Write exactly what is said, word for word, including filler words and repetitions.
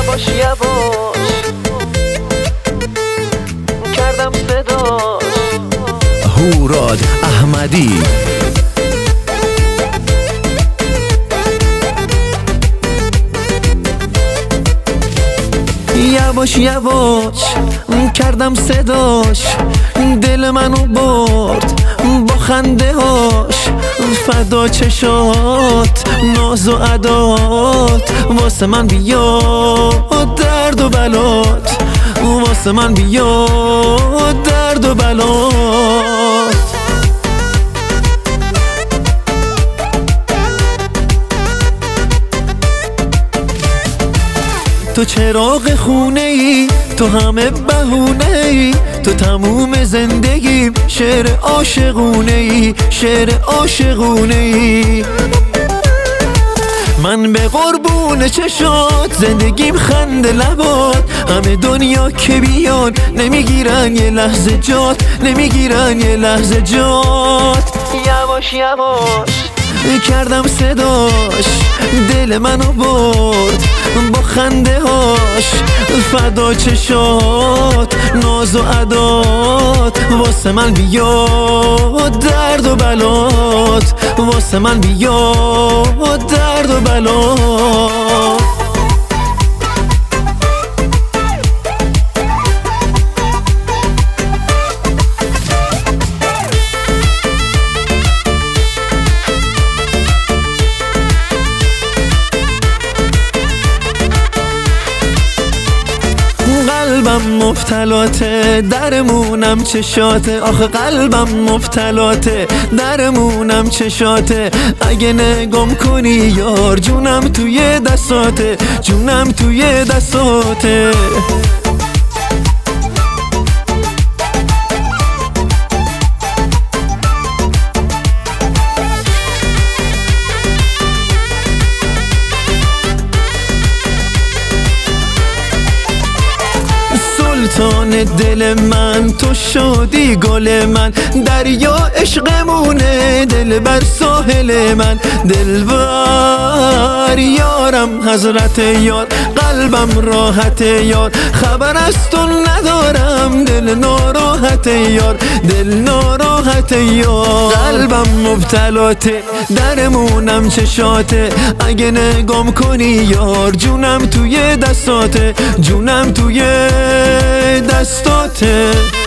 یواش یواش کردم صداش. هوراد احمدی. یواش یواش کردم صداش، دل منو برد با خنده هاش. فدا چشات ناز و عدات، واسه من بیا درد و بلات، واسه من بیا درد و بلات. تو چراغ خونه ای، تو همه بهونه ای، تو تموم زندگیم شعر عاشقونه ای، شعر عاشقونه ای. من به قربون چشات، زندگیم خنده لبات. همه دنیا که بیان نمیگیرن یه لحظه جات، نمیگیرن یه لحظه جات. یواش یواش کردم صداش، دل منو برد با خنده هاش. فدا چشات ناز و عدات، واسه من بیا درد و بلات، واسه من بیا درد و بلات. قلبم مبتلاته، درمونم چشاته. آخه قلبم مبتلاته، درمونم چشاته. اگه نگم کنی یار، جونم توی دستاته، جونم توی دستاته. سلطان دل من تو شدی گل من، دریا عشقمونه دل بر ساحل من. دل بر یارم حضرت یار، قلبم راحت یار. خبر از تو ندارم دل ناراحت یار، دل ناراحت یار. قلبم مبتلاته، درمونم چشاته. اگه نگم کنی یار، جونم توی دستاته، جونم توی دستاته.